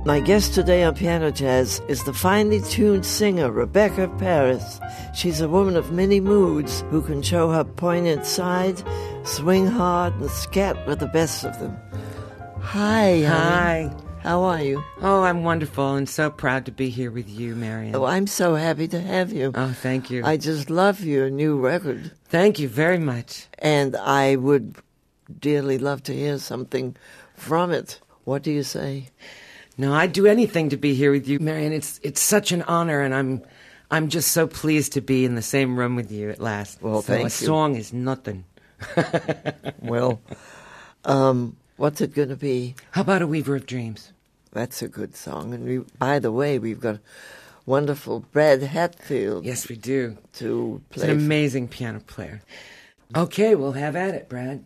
My guest today on Piano Jazz is the finely tuned singer Rebecca Paris. She's a woman of many moods who can show her poignant side, swing hard, and scat with the best of them. Hi. Hi. How are you? Oh, I'm wonderful and so proud to be here with you, Marian. Oh, I'm so happy to have you. Oh, thank you. I just love your new record. Thank you very much. And I would dearly love to hear something from it. What do you say? No, I'd do anything to be here with you, Marian. It's such an honor, and I'm just so pleased to be in the same room with you at last. Well, thank you. A song is nothing. Well, what's it going to be? How about A Weaver of Dreams? That's a good song. And by the way, we've got wonderful Brad Hatfield. Yes, we do. To play. He's an amazing piano player. Okay, we'll have at it, Brad.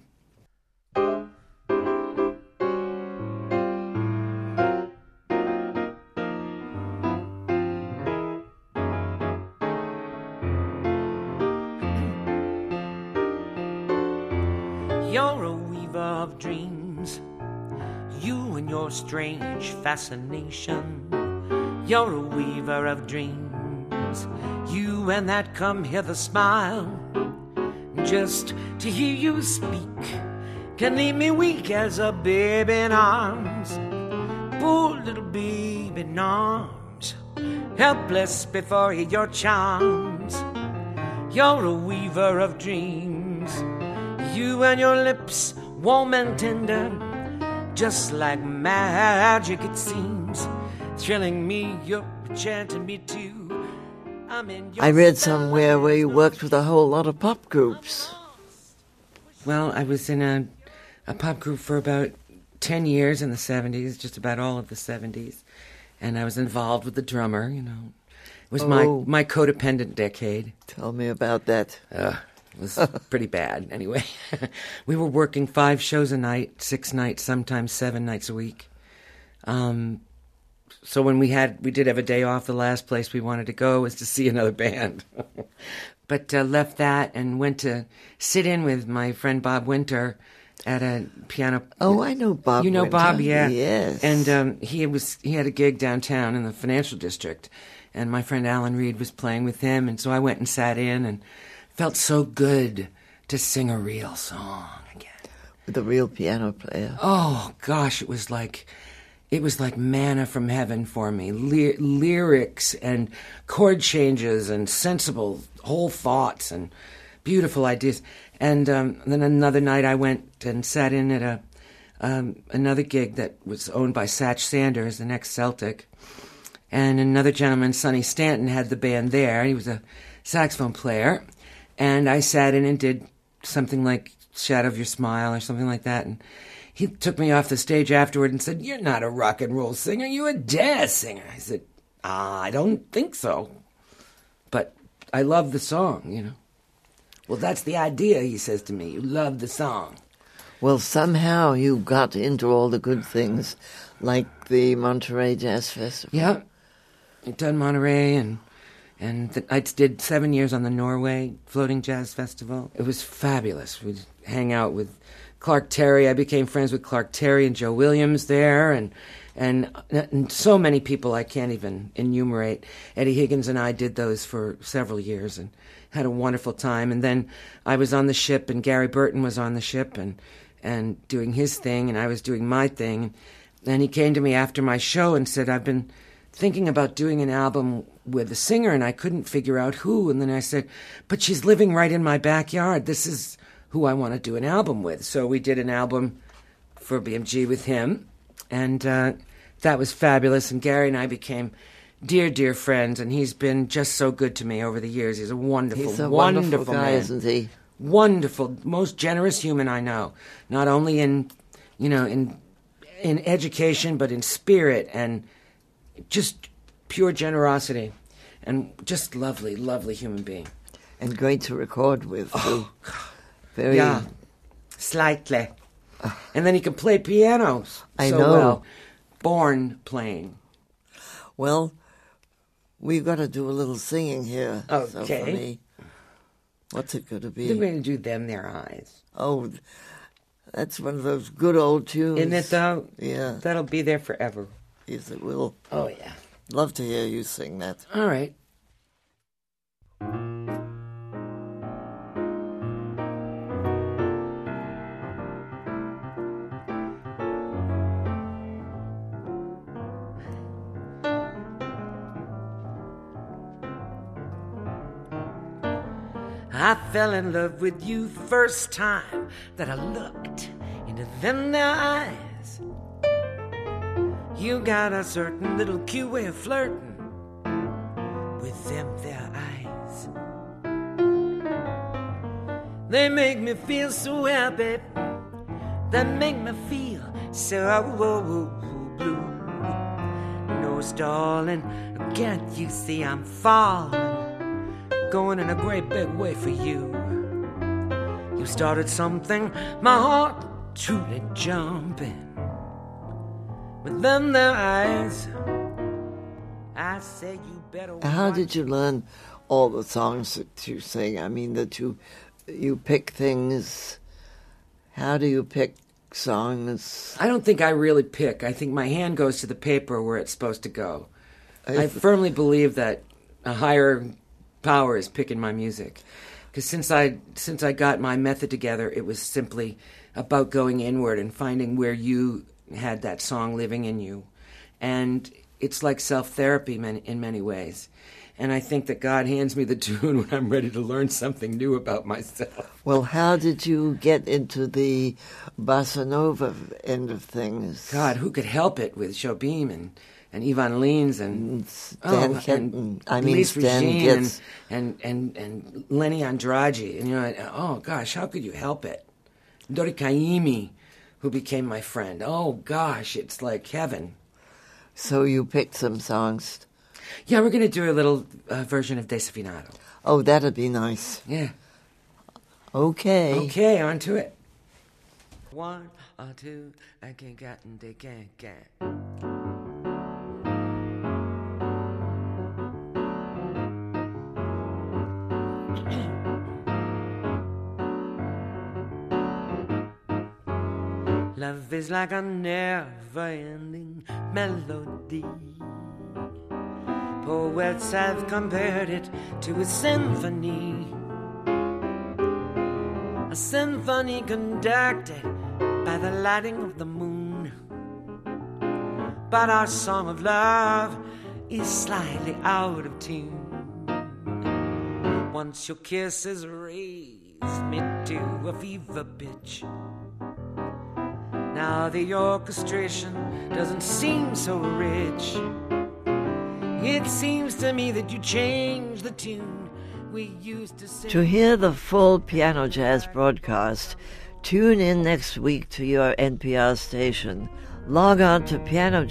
You're a weaver of dreams, you and your strange fascination. You're a weaver of dreams, you and that come hither smile. Just to hear you speak can leave me weak as a baby in arms. Poor little baby in arms, helpless before your charms. You're a weaver of dreams, you and your lips warm and tender, just like magic it seems, thrilling me, you're enchanting me too. I read somewhere where you worked with a whole lot of pop groups. Well, I was in a pop group for about 10 years in the 70s, just about all of the 70s, and I was involved with the drummer, you know. It was my codependent decade. Tell me about that. It was pretty bad, anyway. We were working 5 shows a night, 6 nights, sometimes 7 nights a week. So when we did have a day off, the last place we wanted to go was to see another band. But left that and went to sit in with my friend Bob Winter at a piano. Oh, I know Bob. You know Winter. Bob, yeah. Yes. And he had a gig downtown in the financial district, and my friend Alan Reed was playing with him, and so I went and sat in and felt so good to sing a real song again. With a real piano player. Oh, gosh, it was like manna from heaven for me. Lyrics and chord changes and sensible whole thoughts and beautiful ideas. And then another night I went and sat in at another gig that was owned by Satch Sanders, the next Celtic. And another gentleman, Sonny Stanton, had the band there. He was a saxophone player. And I sat in and did something like Shadow of Your Smile or something like that. And he took me off the stage afterward and said, "You're not a rock and roll singer, you're a jazz singer." I said, "I don't think so. But I love the song, you know." "Well, that's the idea," he says to me. "You love the song." Well, somehow you got into all the good things, like the Monterey Jazz Festival. Yeah. I've done Monterey, and I did 7 years on the Norway Floating Jazz Festival. It was fabulous. We'd hang out with Clark Terry. I became friends with Clark Terry and Joe Williams there, and so many people I can't even enumerate. Eddie Higgins and I did those for several years and had a wonderful time. And then I was on the ship, and Gary Burton was on the ship and doing his thing, and I was doing my thing. And he came to me after my show and said, "I've been thinking about doing an album with a singer, and I couldn't figure out who." And then I said, "But she's living right in my backyard. This is who I want to do an album with." So we did an album for BMG with him, and that was fabulous. And Gary and I became dear, dear friends, and he's been just so good to me over the years. He's a wonderful, wonderful guy, man. Isn't he? Wonderful, most generous human I know. Not only in education, but in spirit and just pure generosity, and just lovely, lovely human being. And great to record with, too. Very, yeah, slightly. And then he can play piano I so know. well. Born playing. Well, we've got to do a little singing here. Okay. So for me, what's it going to be? We're going to do Them Their Eyes. Oh, that's one of those good old tunes. Isn't it, though? Yeah. That'll be there forever. We'll Oh, yeah. love to hear you sing that. All right. I fell in love with you first time that I looked into them their eyes. You got a certain little cute way of flirting with them their eyes. They make me feel so happy. They make me feel so blue. No stalling, can't you see I'm falling? Going in a great big way for you. You started something, my heart truly jumping. With them their eyes, I say you better. How did you learn all the songs that you sing? I mean, that you pick things. How do you pick songs? I don't think I really pick. I think my hand goes to the paper where it's supposed to go. I firmly believe that a higher power is picking my music. Because since I got my method together, it was simply about going inward and finding where you had that song living in you. And it's like self-therapy in many ways. And I think that God hands me the tune when I'm ready to learn something new about myself. Well, how did you get into the bossa nova end of things? God, who could help it with Jobim and Ivan Lins and Stan Kenton. Lise Stan Regine Getz. and Lenny Andrade. And oh gosh, how could you help it? Dori Caymmi, who became my friend. Oh gosh, it's like heaven. So you picked some songs. Yeah, we're going to do a little version of Desafinado. Oh, that'd be nice. Yeah. Okay. Okay, on to it. 1 or 2, I can't get and they can't get. Love is like a never-ending melody. Poets have compared it to a symphony. A symphony conducted by the lighting of the moon. But our song of love is slightly out of tune. Once your kisses raise me to a fever pitch. Now the orchestration doesn't seem so rich. It seems to me that you changed the tune we used to sing. To hear the full Piano Jazz broadcast, tune in next week to your NPR station. Log on to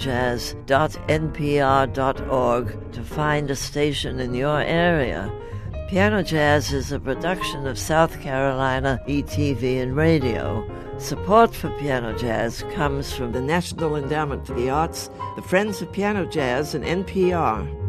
pianojazz.npr.org to find a station in your area. Piano Jazz is a production of South Carolina ETV and Radio. Support for Piano Jazz comes from the National Endowment for the Arts, the Friends of Piano Jazz, and NPR.